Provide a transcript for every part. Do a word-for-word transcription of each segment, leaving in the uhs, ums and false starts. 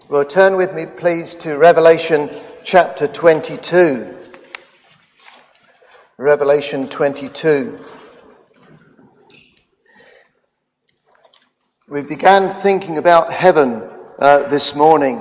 Well, turn with me, please, to Revelation chapter twenty-two. Revelation twenty-two. We began thinking about heaven uh, this morning,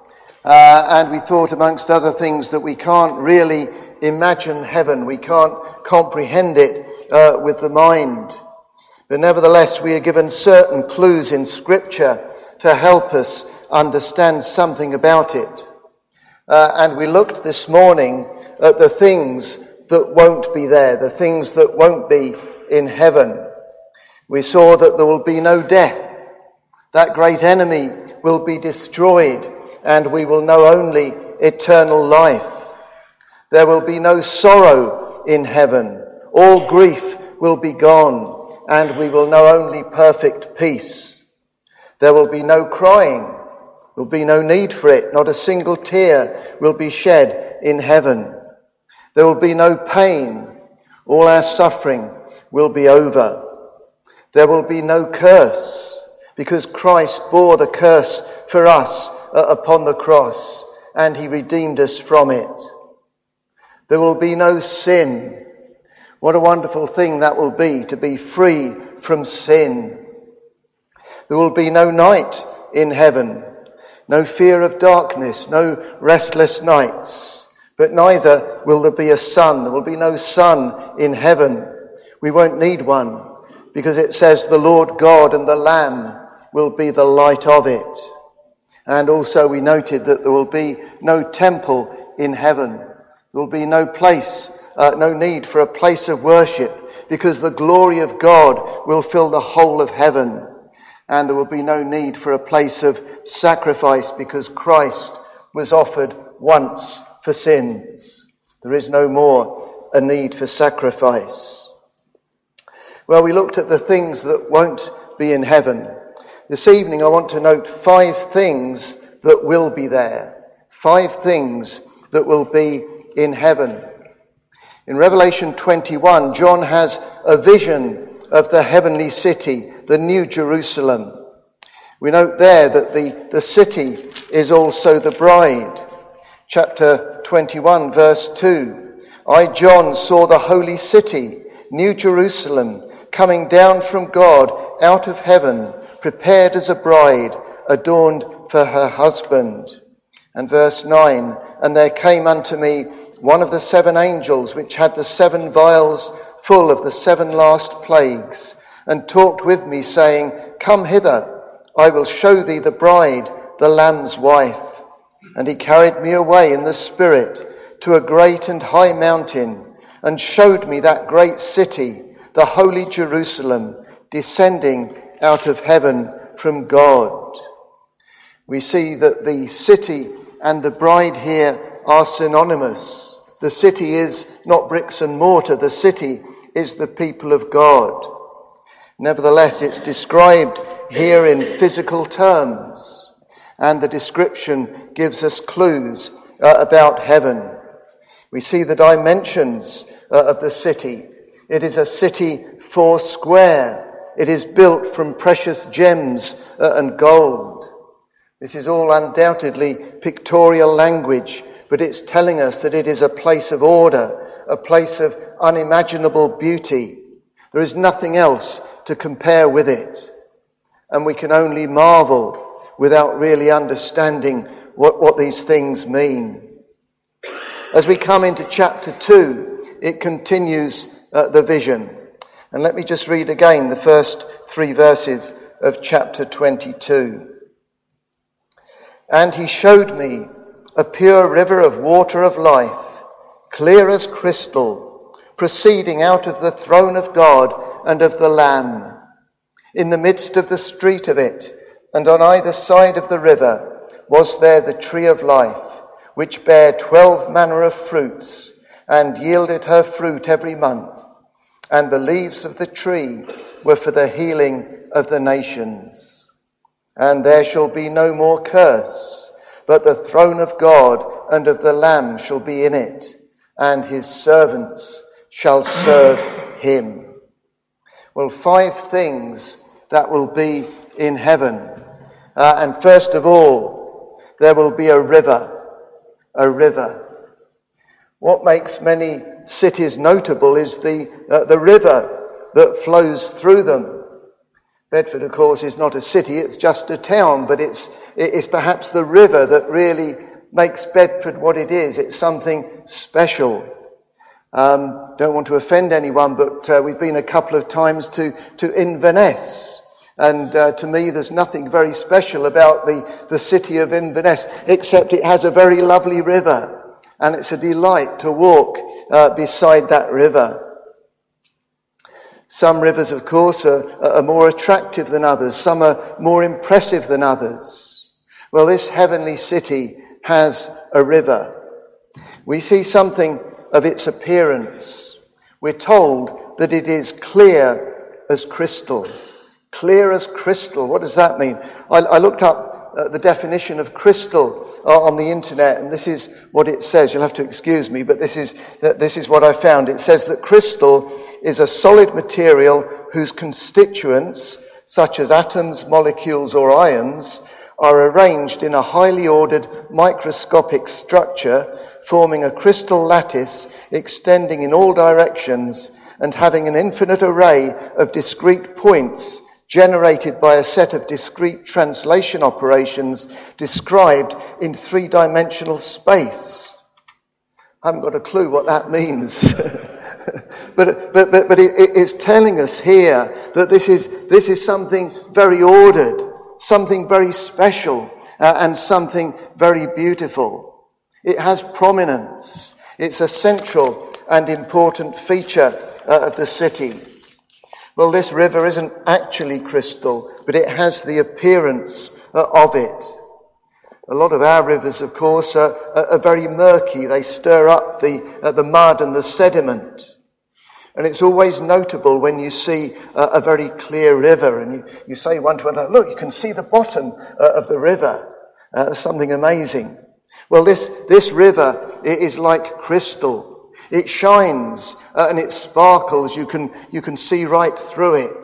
uh, and we thought, amongst other things, that we can't really imagine heaven. We can't comprehend it uh, with the mind. But nevertheless, we are given certain clues in Scripture to help us understand something about it. Uh, and we looked this morning at the things that won't be there, the things that won't be in heaven. We saw that there will be no death. That great enemy will be destroyed, and we will know only eternal life. There will be no sorrow in heaven. All grief will be gone, and we will know only perfect peace. There will be no crying. There will be no need for it. Not a single tear will be shed in heaven. There will be no pain. All our suffering will be over. There will be no curse, because Christ bore the curse for us uh, upon the cross, and he redeemed us from it. There will be no sin. What a wonderful thing that will be, to be free from sin. There will be no night in heaven. No fear of darkness, no restless nights, but neither will there be a sun. There will be no sun in heaven. We won't need one, because it says the Lord God and the Lamb will be the light of it. And also we noted that there will be no temple in heaven. There will be no place, uh, no need for a place of worship, because the glory of God will fill the whole of heaven. And there will be no need for a place of sacrifice, because Christ was offered once for sins. There is no more a need for sacrifice. Well, we looked at the things that won't be in heaven. This evening I want to note five things that will be there. Five things that will be in heaven. In Revelation twenty-one, John has a vision of the heavenly city, the New Jerusalem. We note there that the, the city is also the bride. Chapter twenty-one, verse two. I, John, saw the holy city, New Jerusalem, coming down from God out of heaven, prepared as a bride, adorned for her husband. And verse nine, and there came unto me one of the seven angels, which had the seven vials full of the seven last plagues, and talked with me, saying, Come hither, I will show thee the bride, the Lamb's wife. And he carried me away in the Spirit to a great and high mountain, and showed me that great city, the holy Jerusalem, descending out of heaven from God. We see that the city and the bride here are synonymous. The city is not bricks and mortar. The city is the people of God. Nevertheless, it's described here in physical terms, and the description gives us clues uh, about heaven. We see the dimensions uh, of the city. It is a city four square. It is built from precious gems uh, and gold. This is all undoubtedly pictorial language, but it's telling us that it is a place of order, a place of unimaginable beauty. There is nothing else to compare with it. And we can only marvel without really understanding what, what these things mean. As we come into chapter two, it continues uh, the vision. And let me just read again the first three verses of chapter twenty-two. And he showed me a pure river of water of life, clear as crystal, proceeding out of the throne of God and of the Lamb. In the midst of the street of it, and on either side of the river, was there the tree of life, which bare twelve manner of fruits, and yielded her fruit every month. And the leaves of the tree were for the healing of the nations. And there shall be no more curse, but the throne of God and of the Lamb shall be in it, and his servants shall serve him. Well, five things that will be in heaven. Uh, and first of all, there will be a river, a river. What makes many cities notable is the, uh, the river that flows through them. Bedford, of course, is not a city, it's just a town, but it's, it's perhaps the river that really makes Bedford what it is. It's something special. Um, don't want to offend anyone, but uh, we've been a couple of times to, to Inverness. And uh, to me, there's nothing very special about the, the city of Inverness, except it has a very lovely river. And it's a delight to walk uh, beside that river. Some rivers, of course, are, are more attractive than others. Some are more impressive than others. Well, this heavenly city has a river. We see something of its appearance. We're told that it is clear as crystal. Clear as crystal. What does that mean? I, I looked up uh, the definition of crystal uh, on the internet, and this is what it says. You'll have to excuse me, but this is uh, this is what I found. It says that crystal is a solid material whose constituents, such as atoms, molecules, or ions, are arranged in a highly ordered microscopic structure, forming a crystal lattice extending in all directions and having an infinite array of discrete points generated by a set of discrete translation operations described in three-dimensional space. I haven't got a clue what that means. but but but, but it, it's telling us here that this is this is something very ordered, something very special, uh, and something very beautiful. It has prominence. It's a central and important feature uh, of the city. Well, this river isn't actually crystal, but it has the appearance uh, of it. A lot of our rivers, of course, are, are very murky. They stir up the, uh, the mud and the sediment. And it's always notable when you see uh, a very clear river and you, you say one to another, look, you can see the bottom uh, of the river. Uh, something amazing. Well, this, this river is like crystal. It shines uh, and it sparkles. You can, you can see right through it.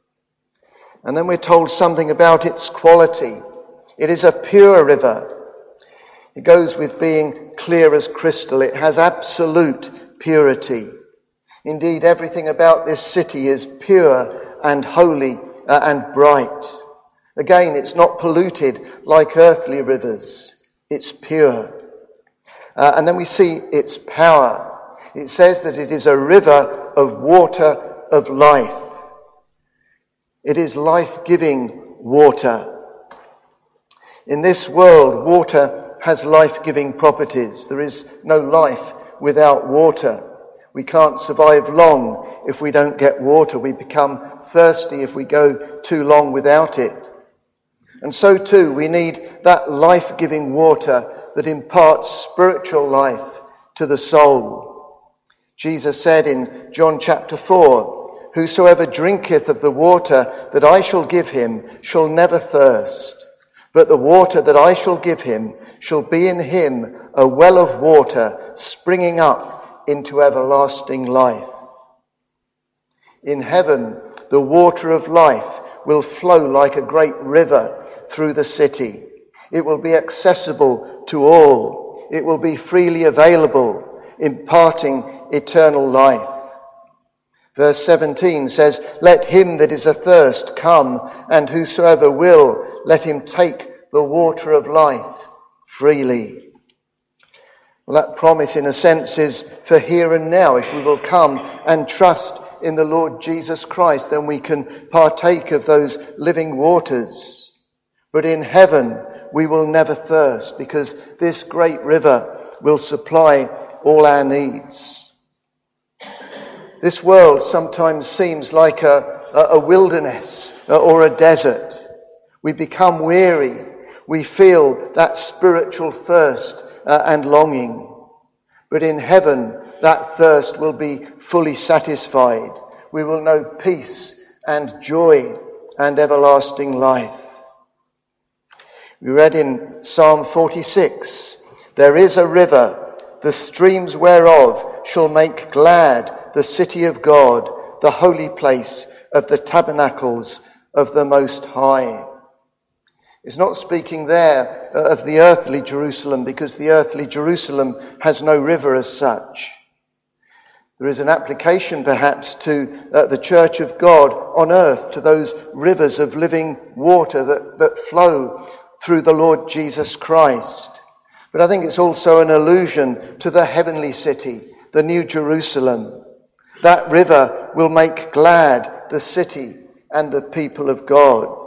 And then we're told something about its quality. It is a pure river. It goes with being clear as crystal. It has absolute purity. Indeed, everything about this city is pure and holy uh, and bright. Again, it's not polluted like earthly rivers. It's pure. Uh, and then we see its power. It says that it is a river of water of life. It is life-giving water. In this world, water has life-giving properties. There is no life without water. We can't survive long if we don't get water. We become thirsty if we go too long without it. And so too, we need that life-giving water that imparts spiritual life to the soul. Jesus said in John chapter four, "Whosoever drinketh of the water that I shall give him shall never thirst, but the water that I shall give him shall be in him a well of water springing up into everlasting life." In heaven, the water of life will flow like a great river through the city. It will be accessible to all. It will be freely available, imparting eternal life. Verse seventeen says, "Let him that is athirst come, and whosoever will, let him take the water of life freely." Well, that promise, in a sense, is for here and now. If we will come and trust in the Lord Jesus Christ, then we can partake of those living waters. But in heaven, we will never thirst, because this great river will supply all our needs. This world sometimes seems like a, a wilderness or a desert. We become weary. We feel that spiritual thirst Uh, and longing. But in heaven, that thirst will be fully satisfied. We will know peace and joy and everlasting life. We read in Psalm forty-six, "There is a river, the streams whereof shall make glad the city of God, the holy place of the tabernacles of the Most High." It's not speaking there of the earthly Jerusalem, because the earthly Jerusalem has no river as such. There is an application perhaps to uh, the church of God on earth, to those rivers of living water that, that flow through the Lord Jesus Christ. But I think it's also an allusion to the heavenly city, the New Jerusalem. That river will make glad the city and the people of God.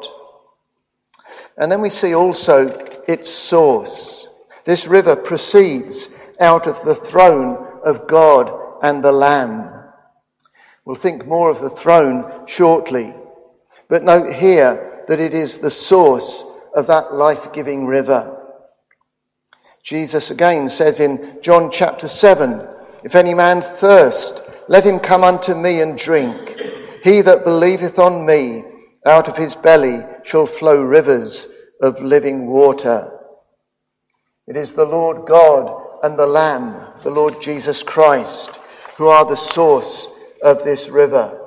And then we see also its source. This river proceeds out of the throne of God and the Lamb. We'll think more of the throne shortly, but note here that it is the source of that life-giving river. Jesus again says in John chapter seven, "If any man thirst, let him come unto me and drink. He that believeth on me, out of his belly shall flow rivers of living water." It is the Lord God and the Lamb, the Lord Jesus Christ, who are the source of this river.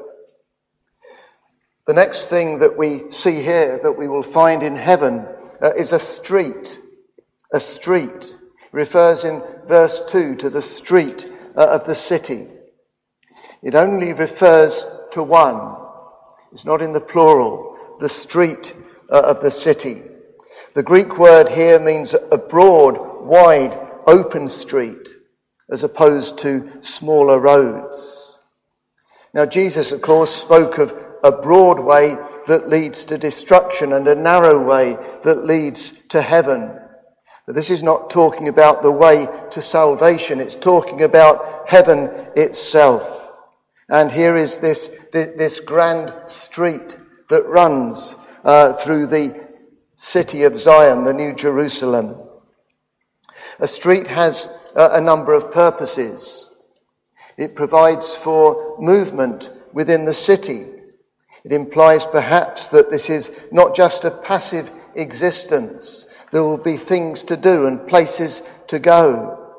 The next thing that we see here, that we will find in heaven, uh, is a street. A street. It refers in verse two to the street uh, of the city. It only refers to one. It's not in the plural. The street uh, of the city. The Greek word here means a broad, wide, open street, as opposed to smaller roads. Now, Jesus, of course, spoke of a broad way that leads to destruction and a narrow way that leads to heaven. But this is not talking about the way to salvation. It's talking about heaven itself. And here is this, this grand street that runs uh, through the city of Zion, the New Jerusalem. A street has uh, a number of purposes. It provides for movement within the city. It implies perhaps that this is not just a passive existence. There will be things to do and places to go.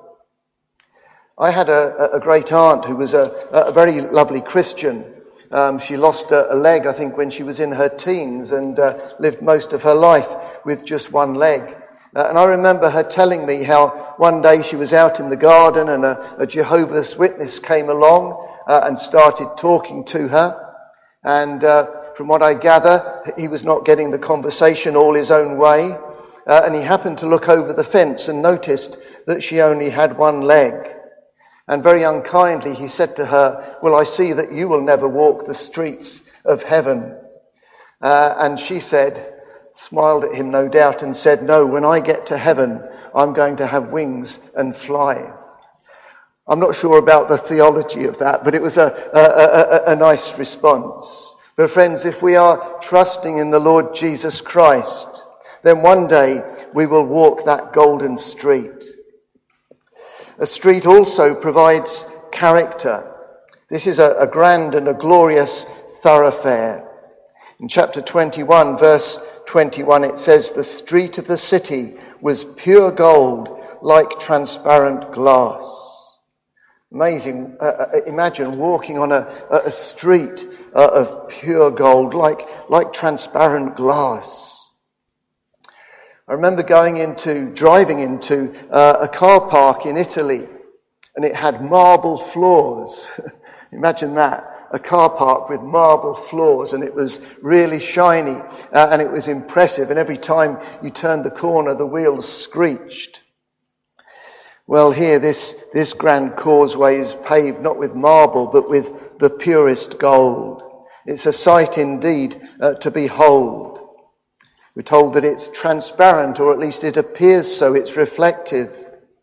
I had a, a great aunt who was a, a very lovely Christian. Um, she lost a, a leg, I think, when she was in her teens and uh, lived most of her life with just one leg. Uh, and I remember her telling me how one day she was out in the garden and a, a Jehovah's Witness came along uh, and started talking to her. And uh, from what I gather, he was not getting the conversation all his own way. Uh, and he happened to look over the fence and noticed that she only had one leg. And very unkindly he said to her, "Well, I see that you will never walk the streets of heaven." Uh, and she said, smiled at him no doubt and said, "No, when I get to heaven, I'm going to have wings and fly." I'm not sure about the theology of that, but it was a, a, a, a nice response. But friends, if we are trusting in the Lord Jesus Christ, then one day we will walk that golden street. A street also provides character. This is a, a grand and a glorious thoroughfare. In chapter twenty-one, verse twenty-one, it says, "The street of the city was pure gold, like transparent glass." Amazing. Uh, imagine walking on a, a street uh, of pure gold, like, like transparent glass. I remember going into, driving into uh, a car park in Italy, and it had marble floors. Imagine that, a car park with marble floors, and it was really shiny, uh, and it was impressive, and every time you turned the corner, the wheels screeched. Well, here, this, this grand causeway is paved not with marble, but with the purest gold. It's a sight indeed uh, to behold. We're told that it's transparent, or at least it appears so, it's reflective.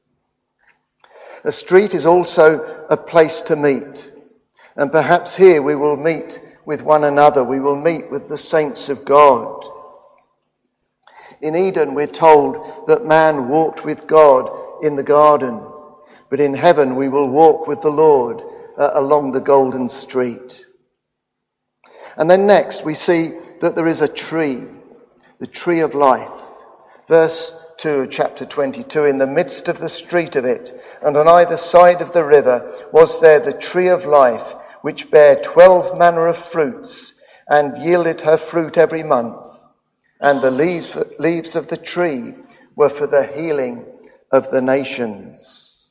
A street is also a place to meet. And perhaps here we will meet with one another. We will meet with the saints of God. In Eden, we're told that man walked with God in the garden. But in heaven, we will walk with the Lord uh, along the golden street. And then next, we see that there is a tree. The tree of life. Verse two, chapter twenty-two, "In the midst of the street of it, and on either side of the river, was there the tree of life, which bare twelve manner of fruits, and yielded her fruit every month. and the leaves, leaves of the tree were for the healing of the nations.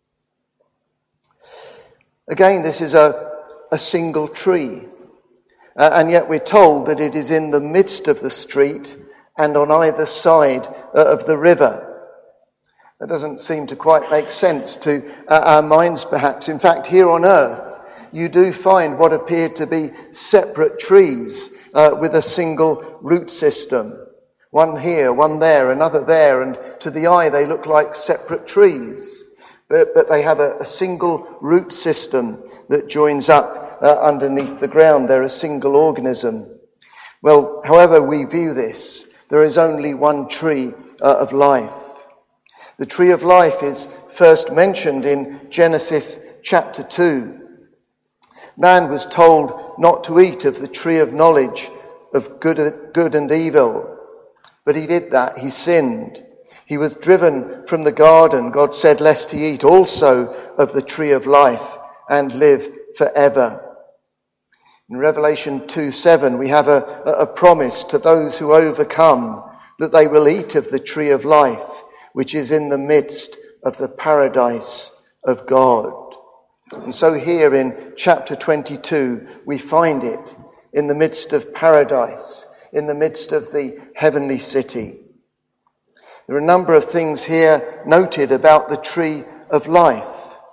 Again, this is a, a single tree, uh, and yet we're told that it is in the midst of the street and on either side uh, of the river. That doesn't seem to quite make sense to uh, our minds, perhaps. In fact, here on earth, you do find what appear to be separate trees uh, with a single root system. One here, one there, another there, and to the eye they look like separate trees. But, but they have a, a single root system that joins up uh, underneath the ground. They're a single organism. Well, however we view this, there is only one tree uh, of life. The tree of life is first mentioned in Genesis chapter two. Man was told not to eat of the tree of knowledge of good, good and evil. But he did that. He sinned. He was driven from the garden. God said, lest he eat also of the tree of life and live forever. In Revelation two seven, we have a, a promise to those who overcome that they will eat of the tree of life, which is in the midst of the paradise of God. And so here in chapter twenty-two, we find it in the midst of paradise, in the midst of the heavenly city. There are a number of things here noted about the tree of life,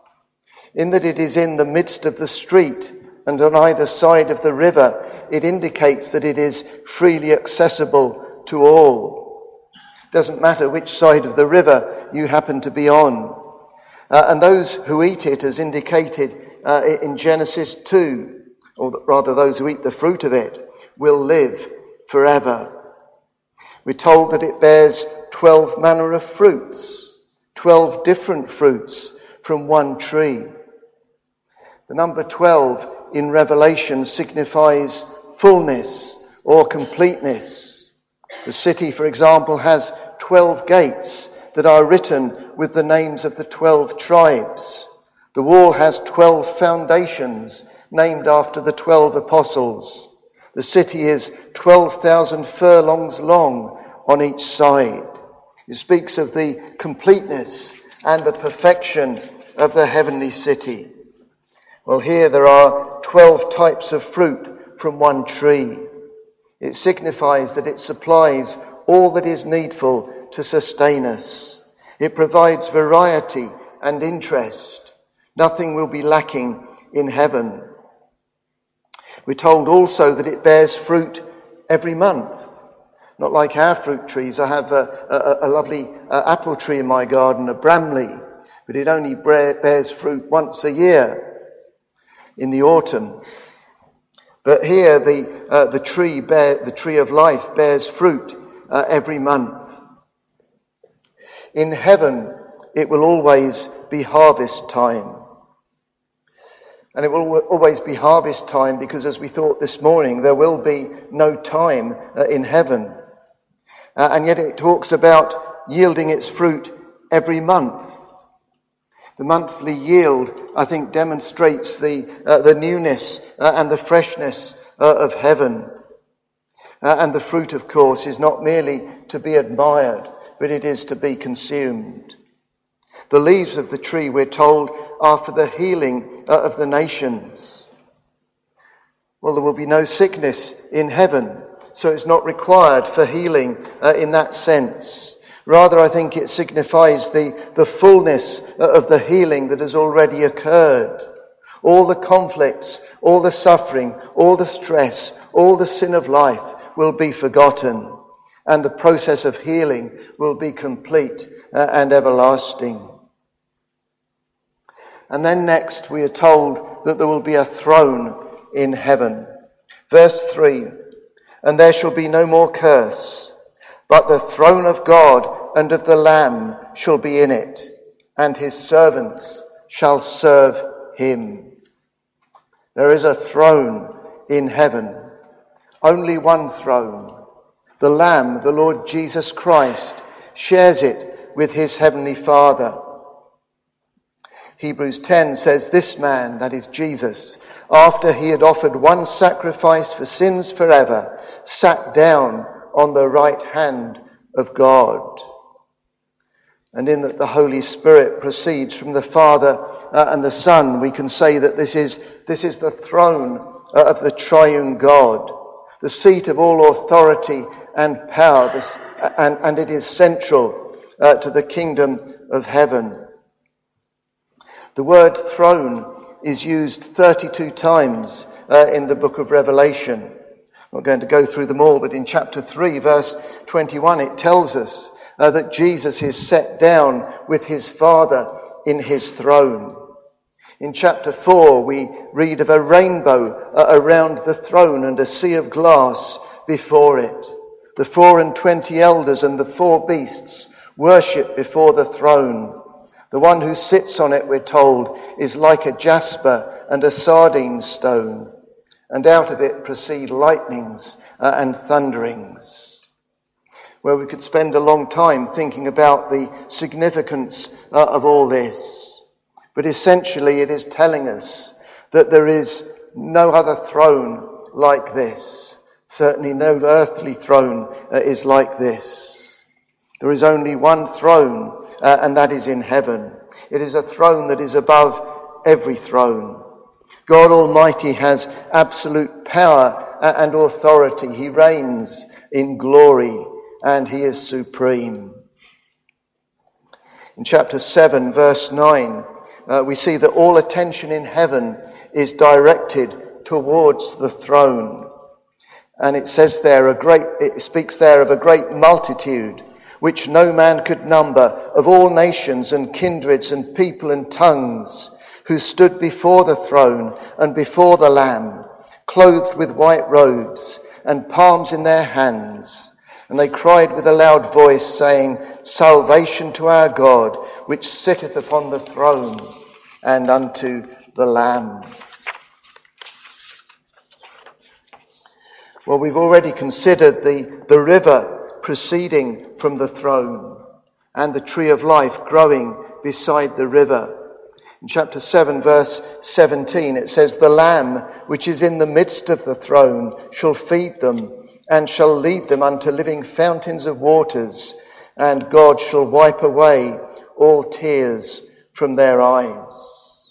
in that it is in the midst of the street and on either side of the river. It indicates that it is freely accessible to all. It doesn't matter which side of the river you happen to be on. Uh, and those who eat it, as indicated uh, in Genesis two, or rather those who eat the fruit of it, will live forever. We're told that it bears twelve manner of fruits, twelve different fruits from one tree. The number twelve in Revelation signifies fullness or completeness. The city, for example, has twelve gates that are written with the names of the twelve tribes. The wall has twelve foundations named after the twelve apostles. The city is twelve thousand furlongs long on each side. It speaks of the completeness and the perfection of the heavenly city. Well, here there are twelve types of fruit from one tree. It signifies that it supplies all that is needful to sustain us. It provides variety and interest. Nothing will be lacking in heaven. We're told also that it bears fruit every month. Not like our fruit trees. I have a, a, a lovely uh, apple tree in my garden, a Bramley, but it only bears fruit once a year in the autumn. But here the uh, the tree bear, the tree of life bears fruit uh, every month. In heaven, it will always be harvest time. And it will always be harvest time because, as we thought this morning, there will be no time uh, in heaven. Uh, and yet it talks about yielding its fruit every month. The monthly yield, I think, demonstrates the uh, the newness uh, and the freshness uh, of heaven. Uh, and the fruit, of course, is not merely to be admired, but it is to be consumed. The leaves of the tree, we're told, are for the healing uh, of the nations. Well, there will be no sickness in heaven, so it's not required for healing uh, in that sense. Rather, I think it signifies the, the fullness of the healing that has already occurred. All the conflicts, all the suffering, all the stress, all the sin of life will be forgotten, and the process of healing will be complete uh, and everlasting. And then next we are told that there will be a throne in heaven. Verse three, and there shall be no more curse, but the throne of God and of the Lamb shall be in it, and his servants shall serve him. There is a throne in heaven, only one throne. The Lamb, the Lord Jesus Christ, shares it with his heavenly Father. Hebrews ten says, this man, that is Jesus, after he had offered one sacrifice for sins forever, sat down on the right hand of God. And in that the Holy Spirit proceeds from the Father uh, and the Son, we can say that this is, this is the throne uh, of the triune God, the seat of all authority and power, this, and, and it is central uh, to the kingdom of heaven. The word throne is used thirty-two times uh, in the book of Revelation. I'm not going to go through them all, but in chapter three, verse twenty-one, it tells us uh, that Jesus is set down with his Father in his throne. In chapter four, we read of a rainbow uh, around the throne and a sea of glass before it. The four and twenty elders and the four beasts worship before the throne. The one who sits on it, we're told, is like a jasper and a sardine stone, and out of it proceed lightnings uh, and thunderings. Well, we could spend a long time thinking about the significance uh, of all this, but essentially it is telling us that there is no other throne like this. Certainly no earthly throne uh, is like this. There is only one throne, Uh, and that is in heaven. It is a throne that is above every throne. God Almighty has absolute power and authority. He reigns in glory and he is supreme. In chapter seven, verse nine, uh, we see that all attention in heaven is directed towards the throne. And it says there, a great, it speaks there of a great multitude, which no man could number, of all nations and kindreds and people and tongues, who stood before the throne and before the Lamb, clothed with white robes and palms in their hands. And they cried with a loud voice, saying, Salvation to our God, which sitteth upon the throne, and unto the Lamb. Well, we've already considered the, the river proceeding from the throne and the tree of life growing beside the river. In chapter seven, verse seventeen, it says, The Lamb which is in the midst of the throne shall feed them and shall lead them unto living fountains of waters, and God shall wipe away all tears from their eyes.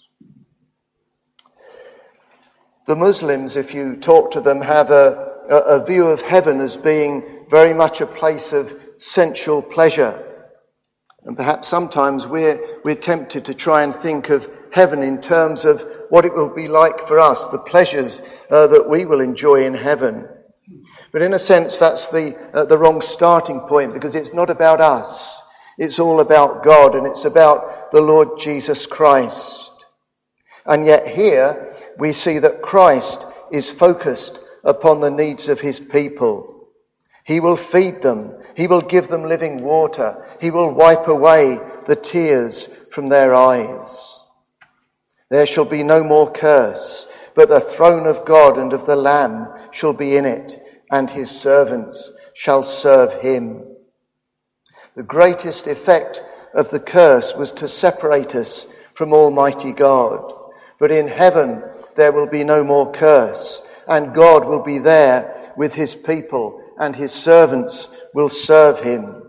The Muslims, if you talk to them, have a, a, a view of heaven as being very much a place of sensual pleasure. And perhaps sometimes we're, we're tempted to try and think of heaven in terms of what it will be like for us, the pleasures uh, that we will enjoy in heaven. But in a sense, that's the, uh, the wrong starting point, because it's not about us. It's all about God, and it's about the Lord Jesus Christ. And yet here we see that Christ is focused upon the needs of his people. He will feed them. He will give them living water. He will wipe away the tears from their eyes. There shall be no more curse, but the throne of God and of the Lamb shall be in it, and his servants shall serve him. The greatest effect of the curse was to separate us from Almighty God. But in heaven there will be no more curse, and God will be there with his people, and his servants will serve him.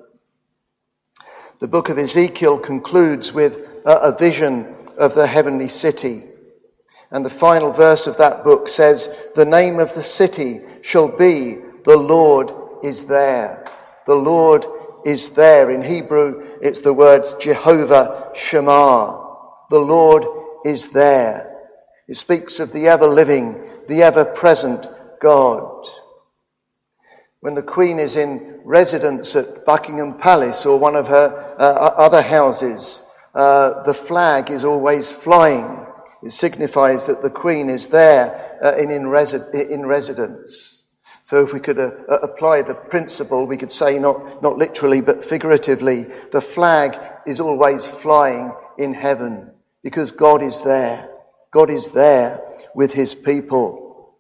The book of Ezekiel concludes with a, a vision of the heavenly city. And the final verse of that book says, The name of the city shall be, The Lord is there. The Lord is there. In Hebrew, it's the words Jehovah Shammah. The Lord is there. It speaks of the ever-living, the ever-present God. When the Queen is in residence at Buckingham Palace or one of her uh, other houses, uh, the flag is always flying. It signifies that the Queen is there uh, in, in, resi- in residence. So if we could uh, apply the principle, we could say not, not literally but figuratively, the flag is always flying in heaven because God is there. God is there with his people.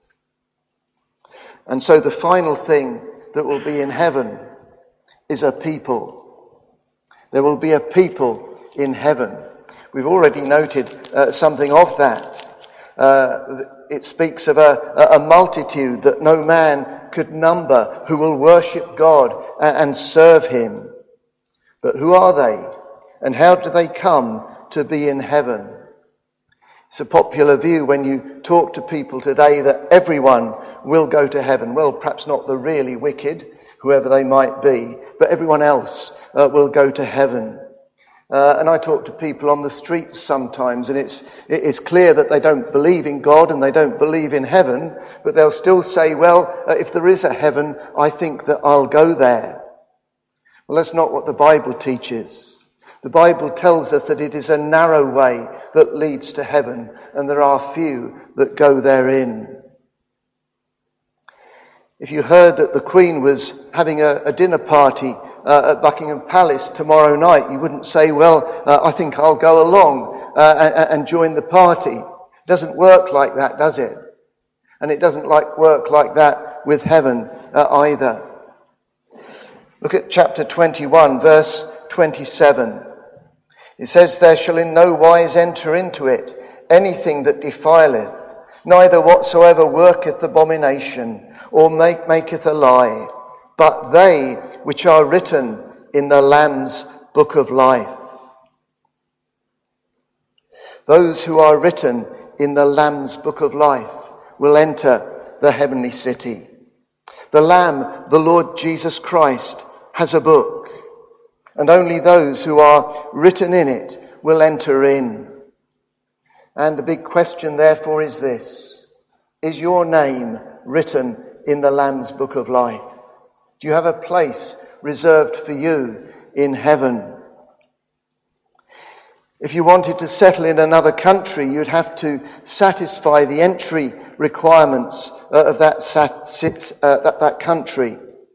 And so the final thing that will be in heaven is a people. There will be a people in heaven. We've already noted uh, something of that. Uh, it speaks of a, a multitude that no man could number who will worship God and serve him. But who are they? And how do they come to be in heaven? It's a popular view when you talk to people today that everyone will go to heaven. Well, perhaps not the really wicked, whoever they might be, but everyone else uh, will go to heaven. Uh, and I talk to people on the streets sometimes, and it's it's clear that they don't believe in God and they don't believe in heaven, but they'll still say, well, uh, if there is a heaven, I think that I'll go there. Well, that's not what the Bible teaches. The Bible tells us that it is a narrow way that leads to heaven, and there are few that go therein. If you heard that the Queen was having a, a dinner party uh, at Buckingham Palace tomorrow night, you wouldn't say, well, uh, I think I'll go along uh, and, and join the party. It doesn't work like that, does it? And it doesn't like work like that with heaven uh, either. Look at chapter twenty-one, verse twenty-seven. It says, there shall in no wise enter into it anything that defileth, neither whatsoever worketh abomination, or make, maketh a lie, but they which are written in the Lamb's book of life. Those who are written in the Lamb's book of life will enter the heavenly city. The Lamb, the Lord Jesus Christ, has a book. And only those who are written in it will enter in. And the big question, therefore, is this. Is your name written in the Lamb's book of life? Do you have a place reserved for you in heaven? If you wanted to settle in another country, you'd have to satisfy the entry requirements uh, of that, sat, uh, that, that country.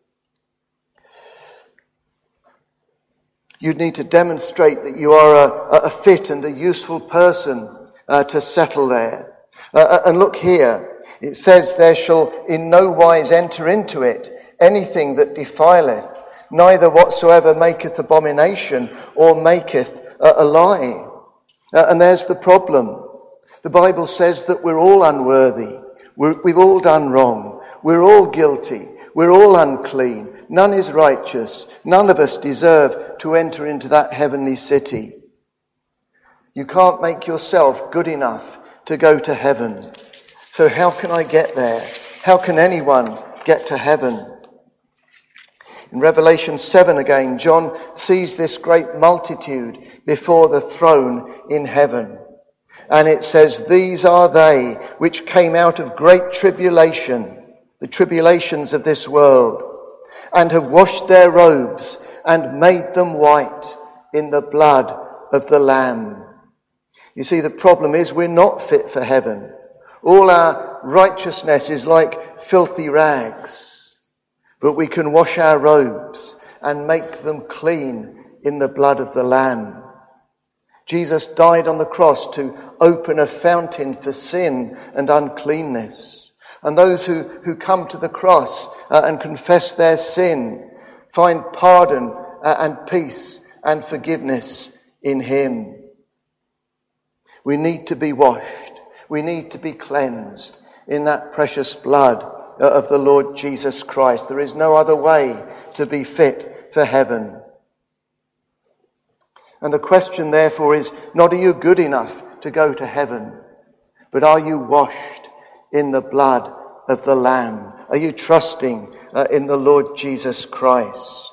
You'd need to demonstrate that you are a, a fit and a useful person uh, to settle there. Uh, and look here, it says, there shall in no wise enter into it anything that defileth, neither whatsoever maketh abomination or maketh a, a lie. Uh, and there's the problem. The Bible says that we're all unworthy. We're, we've all done wrong. We're all guilty. We're all unclean. None is righteous. None of us deserve to enter into that heavenly city. You can't make yourself good enough to go to heaven. So how can I get there? How can anyone get to heaven? In Revelation seven again, John sees this great multitude before the throne in heaven. And it says, these are they which came out of great tribulation, the tribulations of this world, and have washed their robes and made them white in the blood of the Lamb. You see, the problem is we're not fit for heaven. All our righteousness is like filthy rags, but we can wash our robes and make them clean in the blood of the Lamb. Jesus died on the cross to open a fountain for sin and uncleanness. And those who, who come to the cross uh, and confess their sin find pardon uh, and peace and forgiveness in him. We need to be washed. We need to be cleansed in that precious blood uh, of the Lord Jesus Christ. There is no other way to be fit for heaven. And the question, therefore, is not are you good enough to go to heaven, but are you washed in the blood of the Lamb? Are you trusting uh, in the Lord Jesus Christ?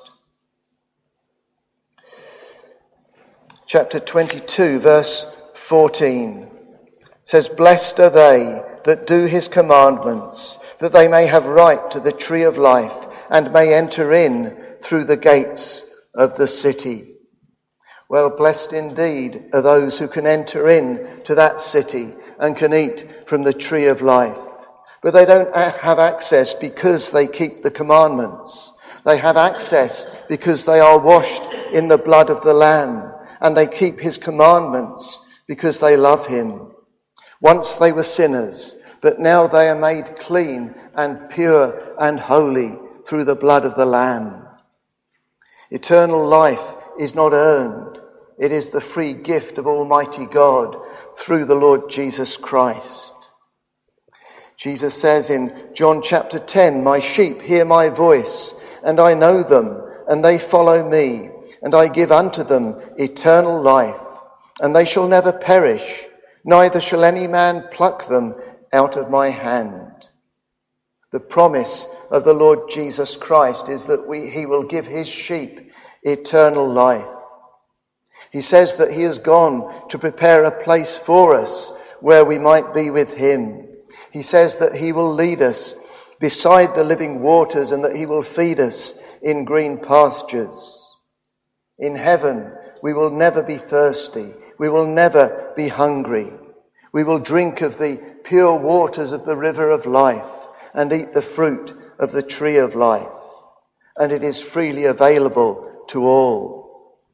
Chapter twenty-two, verse fourteen says, blessed are they that do his commandments, that they may have right to the tree of life and may enter in through the gates of the city. Well, blessed indeed are those who can enter in to that city and can eat from the tree of life. But they don't have access because they keep the commandments. They have access because they are washed in the blood of the Lamb, and they keep his commandments because they love him. Once they were sinners, but now they are made clean and pure and holy through the blood of the Lamb. Eternal life is not earned. It is the free gift of Almighty God through the Lord Jesus Christ. Jesus says in John chapter ten, "My sheep hear my voice, and I know them, and they follow me, and I give unto them eternal life, and they shall never perish, neither shall any man pluck them out of my hand." The promise of the Lord Jesus Christ is that we, he will give his sheep eternal life. He says that he has gone to prepare a place for us where we might be with him. He says that he will lead us beside the living waters and that he will feed us in green pastures. In heaven, we will never be thirsty. We will never be hungry. We will drink of the pure waters of the river of life and eat the fruit of the tree of life. And it is freely available to all.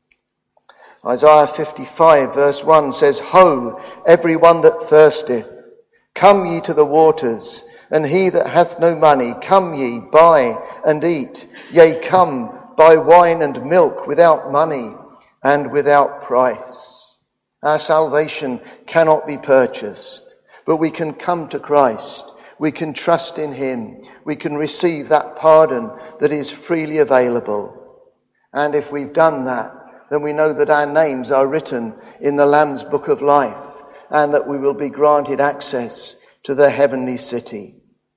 Isaiah fifty-five verse one says, "Ho, every one that thirsteth, come ye to the waters, and he that hath no money, come ye, buy and eat. Yea, come, buy wine and milk without money and without price." Our salvation cannot be purchased, but we can come to Christ. We can trust in him. We can receive that pardon that is freely available. And if we've done that, then we know that our names are written in the Lamb's Book of Life and that we will be granted access to the heavenly city.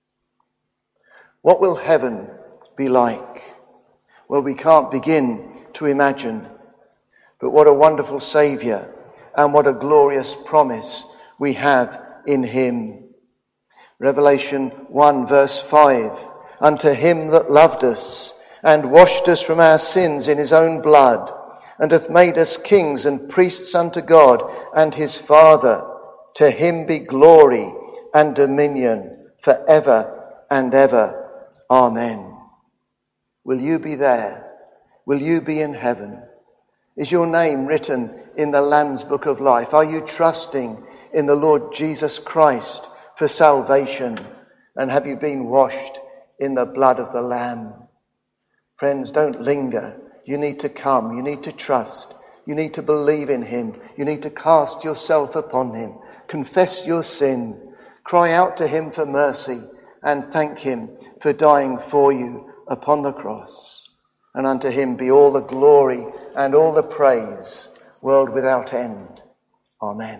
What will heaven be like? Well, we can't begin to imagine. But what a wonderful Saviour and what a glorious promise we have in him. Revelation one verse five, "Unto him that loved us and washed us from our sins in his own blood, and hath made us kings and priests unto God and his Father. To him be glory and dominion for ever and ever. Amen." Will you be there? Will you be in heaven? Is your name written in the Lamb's Book of Life? Are you trusting in the Lord Jesus Christ for salvation? And have you been washed in the blood of the Lamb? Friends, don't linger. You need to come. You need to trust. You need to believe in him. You need to cast yourself upon him. Confess your sin. Cry out to him for mercy and thank him for dying for you upon the cross. And unto him be all the glory and all the praise, world without end. Amen.